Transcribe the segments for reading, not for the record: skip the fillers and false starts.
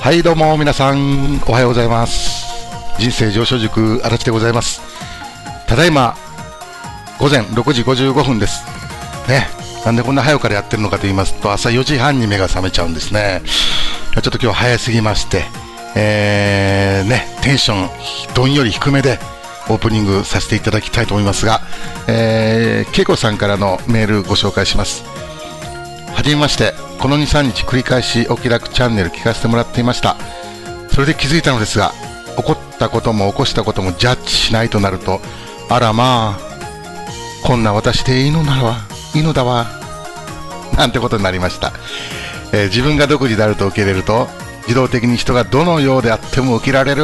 はいどうも皆さんおはようございます。人生上昇塾足立でございます。ただいま午前6時55分ですね。なんでこんな早くからやってるのかと言いますと、朝4時半に目が覚めちゃうんですね。ちょっと今日早すぎまして、テンションどんより低めでオープニングさせていただきたいと思いますが、けいこさんからのメールご紹介します。はじめまして。この 2,3 日繰り返しお気楽チャンネル聞かせてもらっていました。それで気づいたのですが、起こったことも起こしたこともジャッジしないとなると、あらまあこんな私でいいのだわなんてことになりました。自分が独自であると受け入れると、自動的に人がどのようであっても受けられる。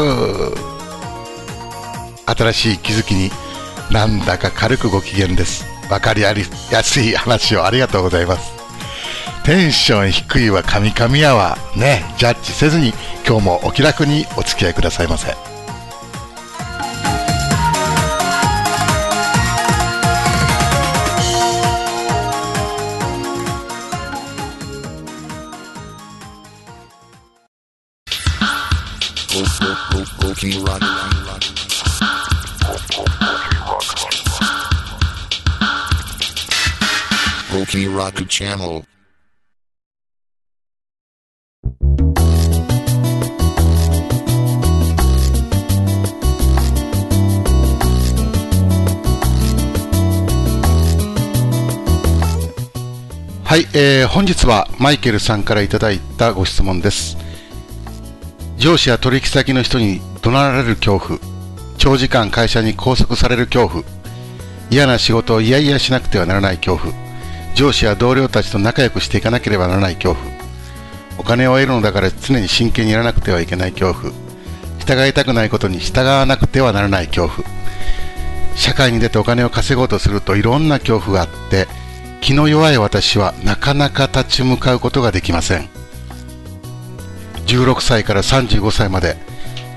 新しい気づきになんだか軽くご機嫌です。分かりやすい話をありがとうございます。テンション低いわ神々やわね、ジャッジせずに今日もお気楽にお付き合いくださいませ。 Rock Channel。 はい、本日はマイケルさんからいただいたご質問です。上司や取引先の人に怒鳴られる恐怖、長時間会社に拘束される恐怖、嫌な仕事をいやいやしなくてはならない恐怖、上司や同僚たちと仲良くしていかなければならない恐怖、お金を得るのだから常に真剣にやらなくてはいけない恐怖、従いたくないことに従わなくてはならない恐怖、社会に出てお金を稼ごうとするといろんな恐怖があって、気の弱い私はなかなか立ち向かうことができません。16歳から35歳まで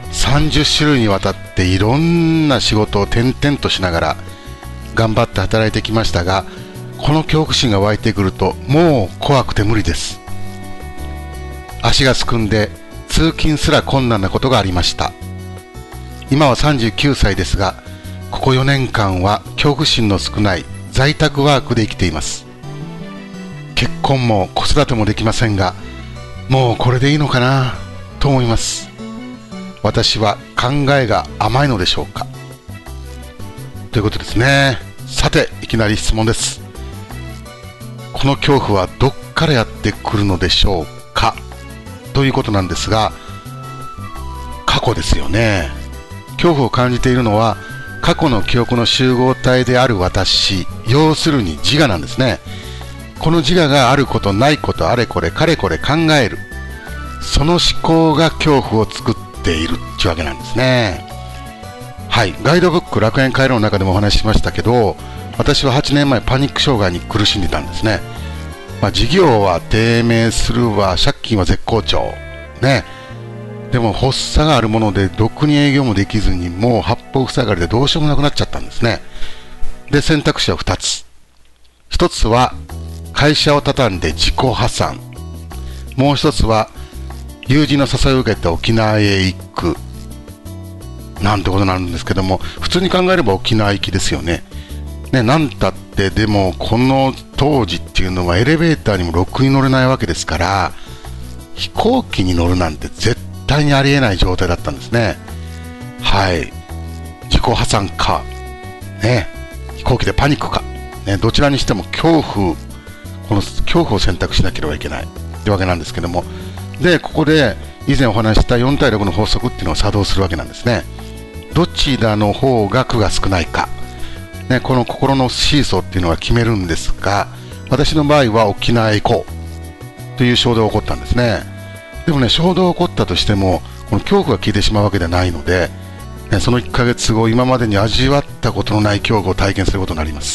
30種類にわたっていろんな仕事を転々としながら頑張って働いてきましたが、この恐怖心が湧いてくるともう怖くて無理です。足がすくんで通勤すら困難なことがありました。今は39歳ですが、ここ4年間は恐怖心の少ない在宅ワークで生きています。結婚も子育てもできませんが、もうこれでいいのかなと思います。私は考えが甘いのでしょうか、ということですね。さて、いきなり質問です。この恐怖はどっからやってくるのでしょうか、ということなんですが、過去ですよね。恐怖を感じているのは過去の記憶の集合体である私、要するに自我なんですね。この自我があることないことあれこれかれこれ考える、その思考が恐怖を作っているっていうわけなんですね。はい、ガイドブック楽園回路の中でもお話ししましたけど、私は8年前パニック障害に苦しんでたんですね。事業は低迷するわ、借金は絶好調ね。でも発作があるものでろくに営業もできずに、もう八方塞がりでどうしようもなくなっちゃったんですね。で、選択肢は2つ。1つは会社を畳んで自己破産、もう1つは友人の誘いを受けて沖縄へ行くなんてことなんですけども、普通に考えれば沖縄行きですよね。なんたってでもこの当時っていうのはエレベーターにもろくに乗れないわけですから、飛行機に乗るなんて絶対にありえない状態だったんですね。はい、自己破産かね、飛行機でパニックかね、どちらにしてもこの恐怖を選択しなければいけないってわけなんですけども、でここで以前お話した4対6の法則っていうのを作動するわけなんですね。どちらの方が苦が少ないか、この心のシーソーっていうのは決めるんですが、私の場合は沖縄へ行こうという衝動が起こったんですね。でも衝動が起こったとしても、この恐怖が消えてしまうわけではないので、その1ヶ月後、今までに味わったことのない恐怖を体験することになります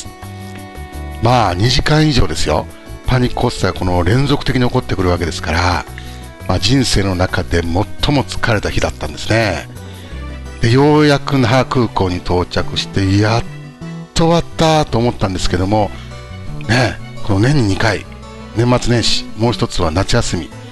。2時間以上ですよ。パニック発作がこの連続的に起こってくるわけですから、人生の中で最も疲れた日だったんですね。でようやく那覇空港に到着して、やっと終わったと思ったんですけどもこの年に2回、年末年始、もう一つは夏休み、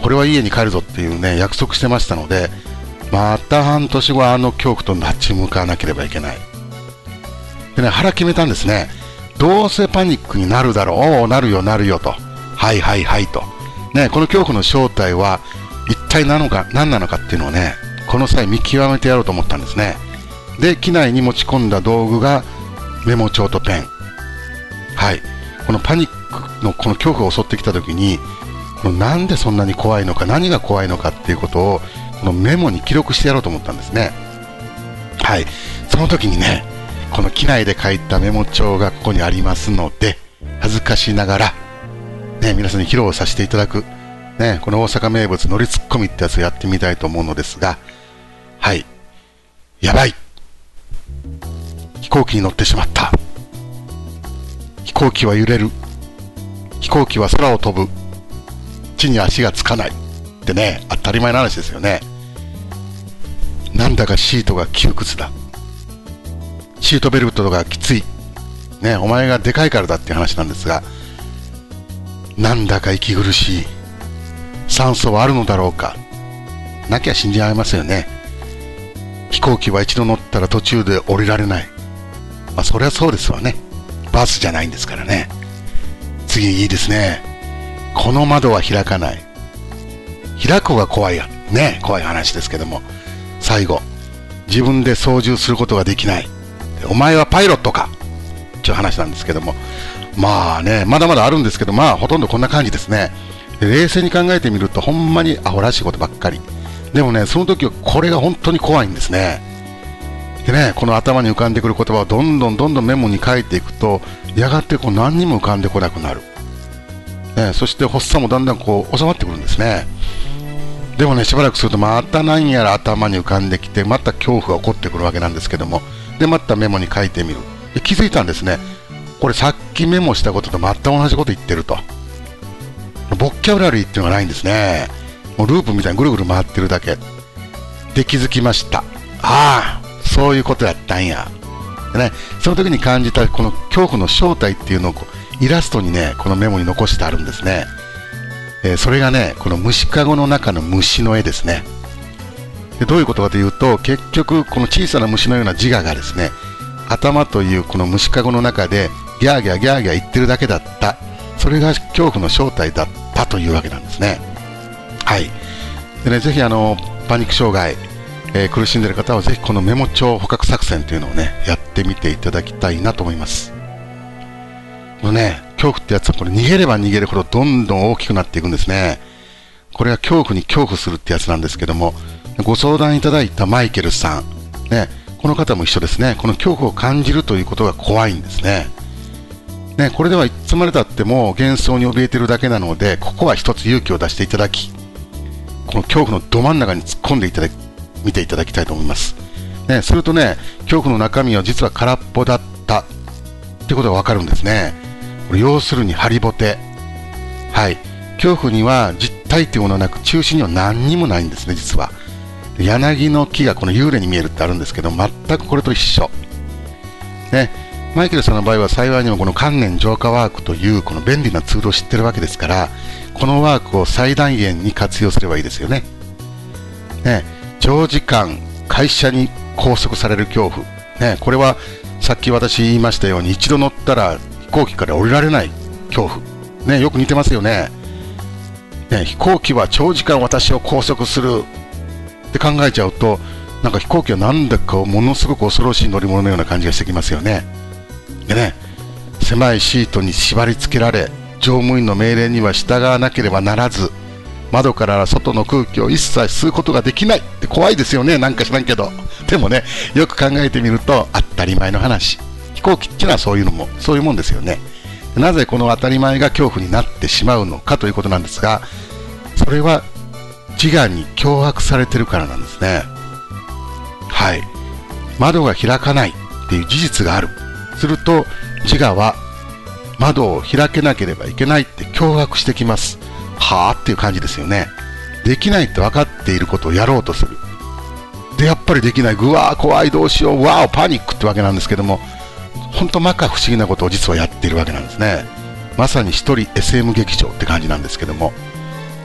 これは家に帰るぞっていうね、約束してましたので、また半年後恐怖と立ち向かわなければいけない。でね、腹決めたんですね。どうせパニックになるだろう。おお、なるよなるよと。はいはいはいと。ね、この恐怖の正体は一体何なのかっていうのをね、この際見極めてやろうと思ったんですね。で、機内に持ち込んだ道具がメモ帳とペン。はい。このパニックのこの恐怖が襲ってきた時に、なんでそんなに怖いのか、何が怖いのかっていうことをこのメモに記録してやろうと思ったんですね。はい。その時にね、この機内で書いたメモ帳がここにありますので、恥ずかしながら、ね、皆さんに披露させていただく、ね、この大阪名物乗りツッコミってやつをやってみたいと思うのですが、はい。やばい。飛行機に乗ってしまった。飛行機は揺れる。飛行機は空を飛ぶ。地に足がつかない。ってね、当たり前の話ですよね。なんだかシートが窮屈だ。シートベルトがきつい。ね、お前がでかいからだっていう話なんですが、なんだか息苦しい。酸素はあるのだろうか。なきゃ信じられますよね。飛行機は一度乗ったら途中で降りられない。まあそりゃそうですわね。バスじゃないんですからね。次いいですね。この窓は開かない。開く方が怖いや。ね、怖い話ですけども。最後、自分で操縦することができない。お前はパイロットかっていう話なんですけども。まあね、まだまだあるんですけど、まあほとんどこんな感じですね。冷静に考えてみるとほんまにアホらしいことばっかり。でもね、その時はこれが本当に怖いんですね。でね、この頭に浮かんでくる言葉をどんどんメモに書いていくと、やがてこう何にも浮かんでこなくなる。ね、そして発作もだんだんこう収まってくるんですね。でもね、しばらくするとまた何やら頭に浮かんできて、また恐怖が起こってくるわけなんですけども、でまたメモに書いてみる。で気づいたんですね。これさっきメモしたこととまた同じこと言ってると。ボキャブラリーっていうのがないんですね。もうループみたいにぐるぐる回ってるだけで気づきました。ああ、そういうことやったんや。でね、その時に感じたこの恐怖の正体っていうのをイラストにね、このメモに残してあるんですね。それがね、この虫かごの中の虫の絵ですね。でどういうことかというと、結局この小さな虫のような自我がですね、頭というこの虫かごの中でギャーギャーギャーギャー言ってるだけだった。それが恐怖の正体だったというわけなんですね。はい。でね、ぜひパニック障害、苦しんでいる方はぜひこのメモ帳捕獲作戦というのをね、やってみていただきたいなと思います。このね、恐怖ってやつはこれ逃げれば逃げるほどどんどん大きくなっていくんですね。これは恐怖に恐怖するってやつなんですけども、ご相談いただいたマイケルさん、ね、この方も一緒ですね。この恐怖を感じるということが怖いんですね。ね、これではいつまでたっても幻想に怯えてるだけなので、ここは一つ勇気を出していただき、この恐怖のど真ん中に突っ込んで見ていただきたいと思います。ね、するとね、恐怖の中身は実は空っぽだったってことがわかるんですね。これ要するにハリボテ。はい。恐怖には実体というものはなく、中心には何にもないんですね、実は。柳の木がこの幽霊に見えるってあるんですけど、全くこれと一緒。ね。マイケルさんの場合は幸いにもこの観念浄化ワークというこの便利なツールを知ってるわけですから、このワークを最大限に活用すればいいですよね。ね、長時間会社に拘束される恐怖。ね、これはさっき私言いましたように、一度乗ったら飛行機から降りられない恐怖。ね、よく似てますよね。ね、飛行機は長時間私を拘束するって考えちゃうと、なんか飛行機はなんだかものすごく恐ろしい乗り物のような感じがしてきますよね。でね、狭いシートに縛り付けられ、乗務員の命令には従わなければならず、窓から外の空気を一切吸うことができないって怖いですよね。なんか知らんけど。でもね、よく考えてみると当たり前の話。飛行機っていうのはそういうもんですよね。なぜこの当たり前が恐怖になってしまうのかということなんですが、それは自我に脅迫されてるからなんですね。はい。窓が開かないっていう事実がある。すると自我は窓を開けなければいけないって脅迫してきます。はぁっていう感じですよね。できないって分かっていることをやろうとする。で、やっぱりできない。ぐわー怖いどうしよう。わーパニックってわけなんですけども、本当摩訶不思議なことを実はやっているわけなんですね。まさに一人 SM 劇場って感じなんですけども。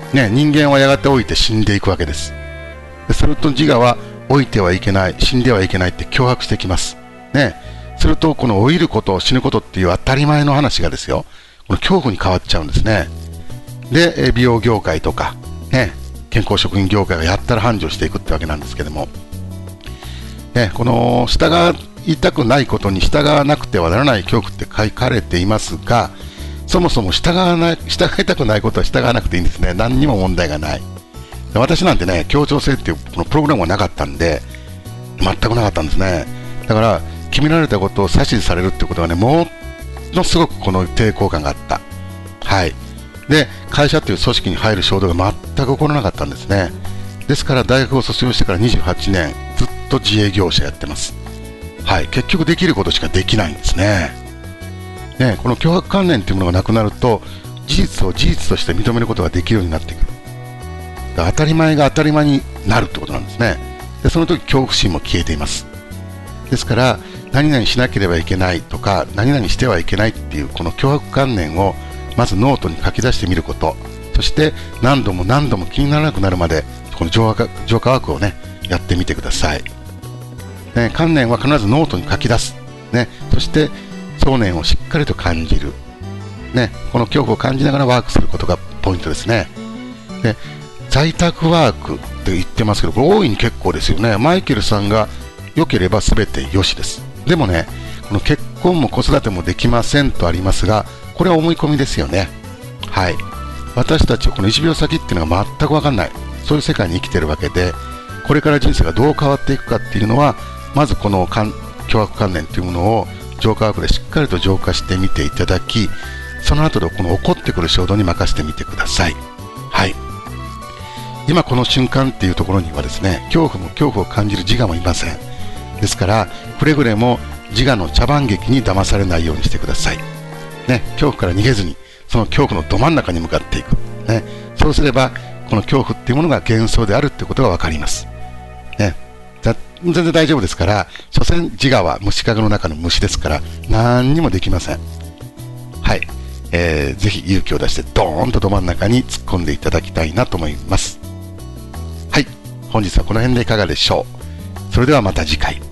ね、人間はやがて老いて死んでいくわけです。すると自我は老いてはいけない、死んではいけないって脅迫してきます。ね。するとこの老いること、死ぬことっていう当たり前の話がですよ、この恐怖に変わっちゃうんですね。で、美容業界とか、ね、健康食品業界がやったら繁盛していくってわけなんですけども、ね、この従いたくないことに従わなくてはならない恐怖って書かれていますが、そもそも従いたくないことは従わなくていいんですね。何にも問題がない。私なんてね、協調性っていうこのプログラムがなかったんで、全くなかったんですね。だから、決められたことを指図されるってことがね、ものすごくこの抵抗感があった。はい。で、会社という組織に入る衝動が全く起こらなかったんですね。ですから、大学を卒業してから28年、ずっと自営業者やってます。はい。結局できることしかできないんですね。ね、この脅迫観念というものがなくなると、事実を事実として認めることができるようになってくる。当たり前が当たり前になるってことなんですね。で、その時恐怖心も消えています。ですから、何々しなければいけないとか、何々してはいけないっていうこの脅迫観念をまずノートに書き出してみること、そして何度も何度も気にならなくなるまでこの浄化ワークをね、やってみてください。ね、観念は必ずノートに書き出す。ね、そして想念をしっかりと感じる。ね、この恐怖を感じながらワークすることがポイントですね。で、在宅ワークって言ってますけど、これ大いに結構ですよね。マイケルさんが良ければ全て良しです。でもね、この結婚も子育てもできませんとありますが、これは思い込みですよね。はい。私たちはこの1秒先っていうのが全く分かんない。そういう世界に生きてるわけで、これから人生がどう変わっていくかっていうのは、まずこの脅迫観念というものを浄化ワークでしっかりと浄化してみていただき、その後でこの起こってくる衝動に任せてみてください。はい。今この瞬間っていうところにはですね、恐怖を感じる自我もいません。ですから、くれぐれも自我の茶番劇に騙されないようにしてください。ね、恐怖から逃げずに、その恐怖のど真ん中に向かっていく。ね、そうすれば、この恐怖っていうものが幻想であるってことがわかります。ね、全然大丈夫ですから、所詮自我は虫かごの中の虫ですから、何にもできません。はい。ぜひ勇気を出してドーンとど真ん中に突っ込んでいただきたいなと思います。はい。本日はこの辺でいかがでしょう。それではまた次回。